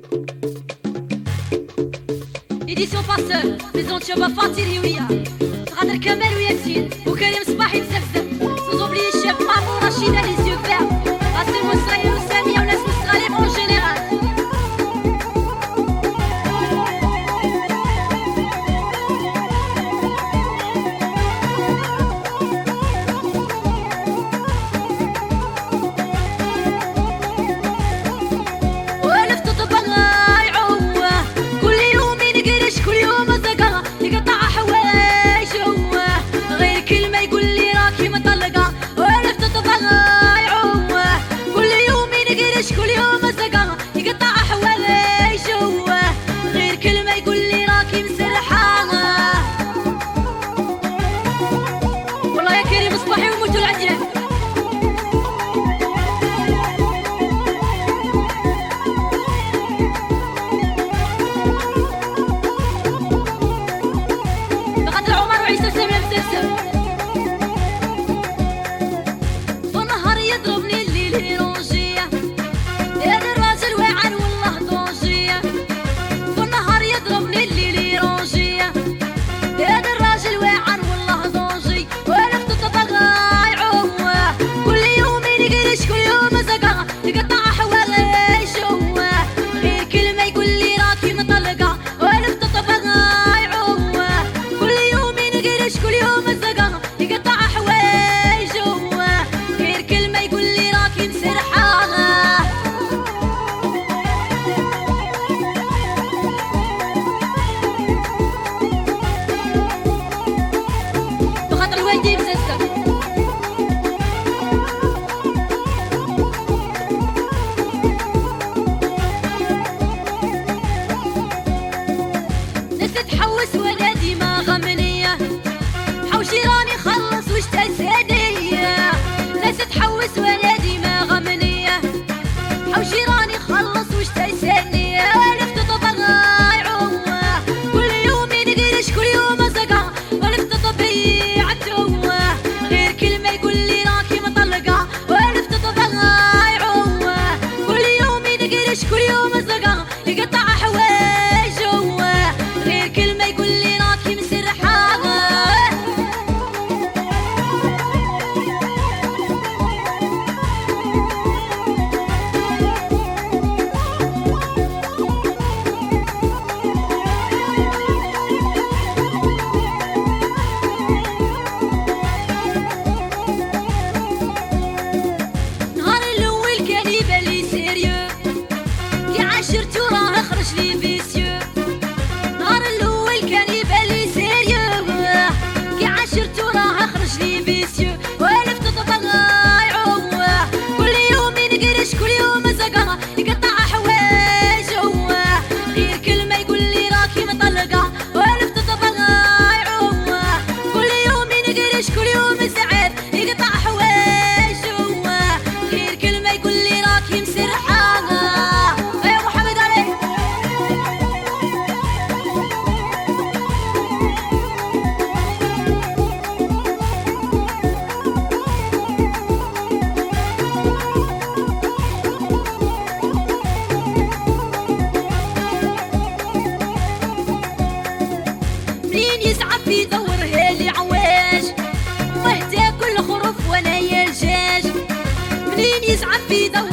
Édition Passeur, Maison Tchaba Fatir Yulia, Radar Kamel ou Yassine, ou Karim Sbahi Msafzaf, sans oublier Chef Mamour Rachida les yeux verts, Rassel Moussaï ou Sami ou Nas Moussalem en général. كل يوم زقا يقطع حوالي جوه غير كلمة يقول لي راكي مسرحانة والله يا كريم اصبحي وموتوا العجلة بقدر عمر وعيسى سامي مسلسل والنهار يضربني الليل يرونجيه يقطع حوالي جوه غير كلمة يقول لي راكي مطلقة والف تطبقها يعوه كل يوم ينقرش كل يوم الزقا يقطع حوالي جوه غير كلمة يقول لي راكي مسرحانة بخاطر الوالدين مسلسل تحوس ولادي ما غمنية حوشي راني خلص وش تسدية ناس تحوس ولادي ما غمنية حوشي راني خلص وش تسدية ولفت طبقها يعوه كل يوم ينقرش كل يوم زقا ولفت طبيعة توه غير كلمة يقول لي راكي مطلقة ولفت طبقها يعوه كل يوم ينقرش كل يوم زقا يقطع حواي جوه غير كلمة يقول لي راكي مسرحانة نهار الأول كان يبان لي سيريو كي عاشرتو راه خرج لي فيسيو نهار الأول كان يبان لي سيريو كي عاشرتو راه خرج لي فيسيو والفت طبقها يعوه كل يوم ينقرش كل يوم زقا يقطع حواي جوه غير كلمة يقول لي راكي مطلقة والفت طبقها يعوه كل يوم ينقرش كل يوم سعيد يقطع حواي جوه غير كلمة يقول لي راكي مسرحانة يا محمد علي منين يسعى في دور هالي عواج وهدا كل خروف وانا يا الجاج منين يسعى في دور